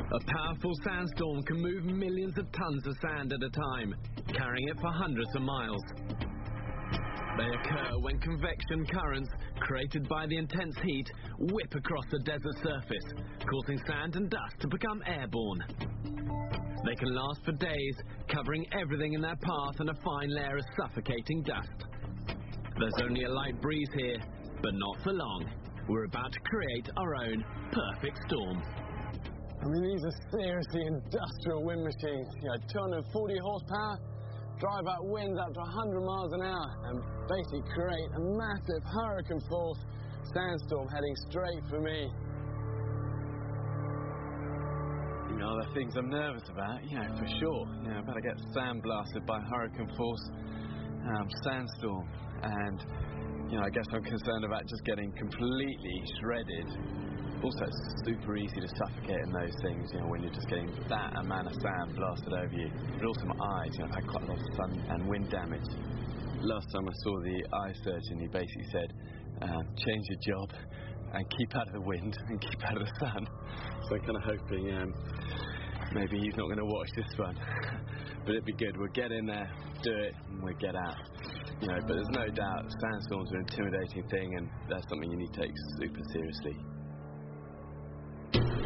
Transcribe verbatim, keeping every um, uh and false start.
A powerful sandstorm can move millions of tons of sand at a time, carrying it for hundreds of miles. They occur when convection currents, created by the intense heat, whip across the desert surface, causing sand and dust to become airborne. They can last for days, covering everything in their path and a fine layer of suffocating dust. There's only a light breeze here, but not for long. We're about to create our own perfect storm. I mean, these are seriously industrial wind machines. You know, two hundred forty horsepower, drive out winds up to one hundred miles an hour, and basically create a massive hurricane force sandstorm heading straight for me. You know, the things I'm nervous about, you know, for sure. You know, I better get sandblasted by hurricane force um, sandstorm, and you know, I guess I'm concerned about just getting completely shredded. Also, it's super easy to suffocate in those things, you know, when you're just getting that amount of sand blasted over you. But also my eyes, you know, I've had quite a lot of sun and wind damage. Last time I saw the eye surgeon, he basically said, um, change your job and keep out of the wind and keep out of the sun. So I'm kind of hoping um, maybe he's not going to watch this one. But it'd be good. We'll get in there, do it, and we'll get out. You know, but there's no doubt sandstorms are an intimidating thing, and that's something you need to take super seriously.